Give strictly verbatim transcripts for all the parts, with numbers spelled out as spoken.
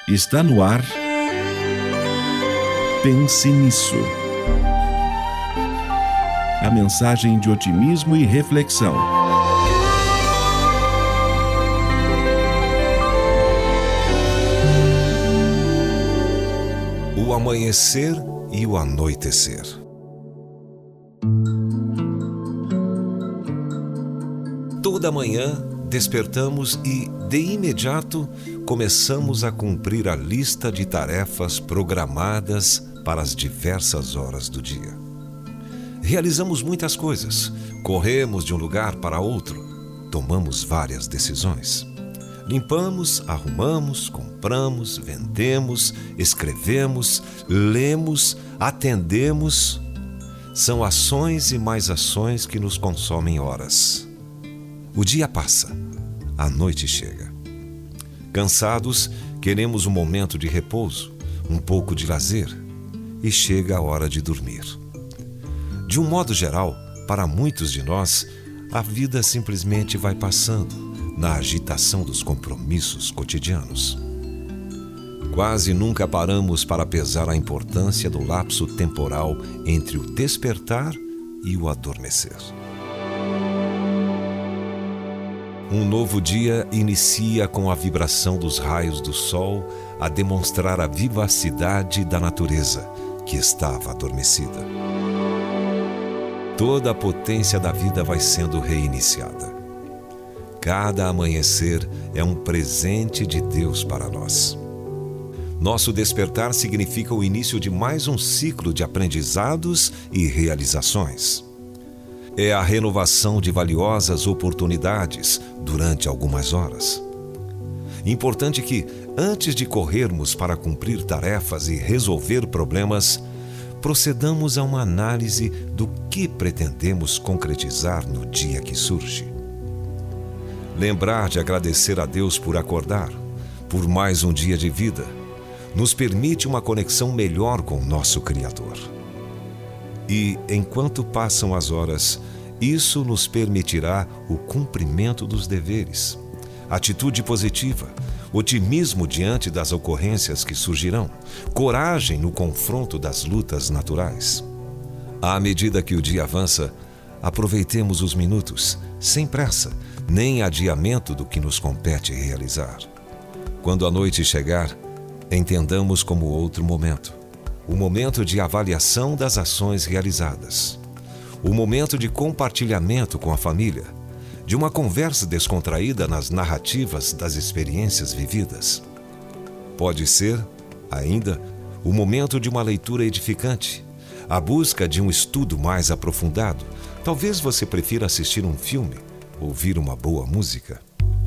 Está no ar. Pense nisso. A mensagem de otimismo e reflexão. O amanhecer e o anoitecer. Toda manhã despertamos e, de imediato, começamos a cumprir a lista de tarefas programadas para as diversas horas do dia. Realizamos muitas coisas, corremos de um lugar para outro, tomamos várias decisões. Limpamos, arrumamos, compramos, vendemos, escrevemos, lemos, atendemos. São ações e mais ações que nos consomem horas. O dia passa, a noite chega. Cansados, queremos um momento de repouso, um pouco de lazer, e chega a hora de dormir. De um modo geral, para muitos de nós, a vida simplesmente vai passando na agitação dos compromissos cotidianos. Quase nunca paramos para pesar a importância do lapso temporal entre o despertar e o adormecer. Um novo dia inicia com a vibração dos raios do sol a demonstrar a vivacidade da natureza, que estava adormecida. Toda a potência da vida vai sendo reiniciada. Cada amanhecer é um presente de Deus para nós. Nosso despertar significa o início de mais um ciclo de aprendizados e realizações. É a renovação de valiosas oportunidades durante algumas horas. Importante que, antes de corrermos para cumprir tarefas e resolver problemas, procedamos a uma análise do que pretendemos concretizar no dia que surge. Lembrar de agradecer a Deus por acordar, por mais um dia de vida, nos permite uma conexão melhor com o nosso Criador. E, enquanto passam as horas, isso nos permitirá o cumprimento dos deveres, atitude positiva, otimismo diante das ocorrências que surgirão, coragem no confronto das lutas naturais. À medida que o dia avança, aproveitemos os minutos, sem pressa, nem adiamento do que nos compete realizar. Quando a noite chegar, entendamos como outro momento. O momento de avaliação das ações realizadas. O momento de compartilhamento com a família, de uma conversa descontraída nas narrativas das experiências vividas. Pode ser, ainda, o momento de uma leitura edificante, a busca de um estudo mais aprofundado. Talvez você prefira assistir um filme, ouvir uma boa música.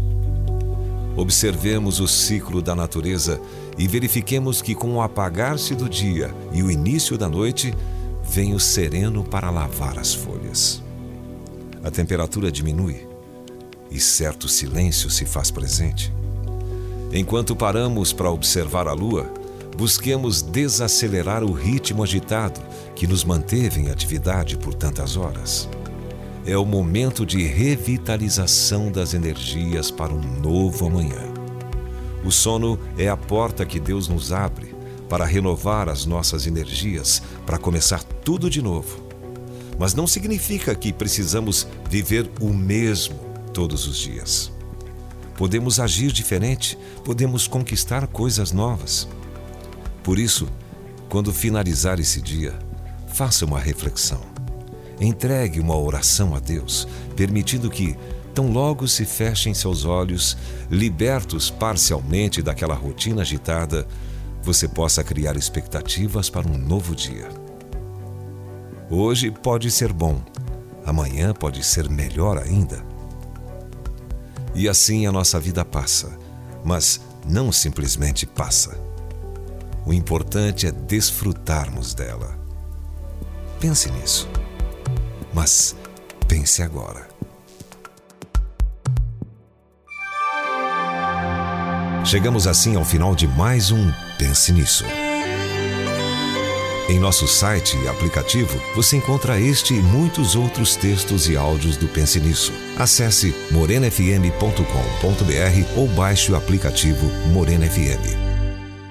Observemos o ciclo da natureza e verifiquemos que com o apagar-se do dia e o início da noite, vem o sereno para lavar as folhas. A temperatura diminui e certo silêncio se faz presente. Enquanto paramos para observar a lua, busquemos desacelerar o ritmo agitado que nos manteve em atividade por tantas horas. É o momento de revitalização das energias para um novo amanhã. O sono é a porta que Deus nos abre para renovar as nossas energias, para começar tudo de novo. Mas não significa que precisamos viver o mesmo todos os dias. Podemos agir diferente, podemos conquistar coisas novas. Por isso, quando finalizar esse dia, faça uma reflexão. Entregue uma oração a Deus, permitindo que, tão logo se fechem seus olhos, libertos parcialmente daquela rotina agitada, você possa criar expectativas para um novo dia. Hoje pode ser bom, amanhã pode ser melhor ainda. E assim a nossa vida passa, mas não simplesmente passa. O importante é desfrutarmos dela. Pense nisso. Mas pense agora. Chegamos assim ao final de mais um Pense Nisso. Em nosso site e aplicativo, você encontra este e muitos outros textos e áudios do Pense Nisso. Acesse morena f m ponto com ponto b r ou baixe o aplicativo Morena F M.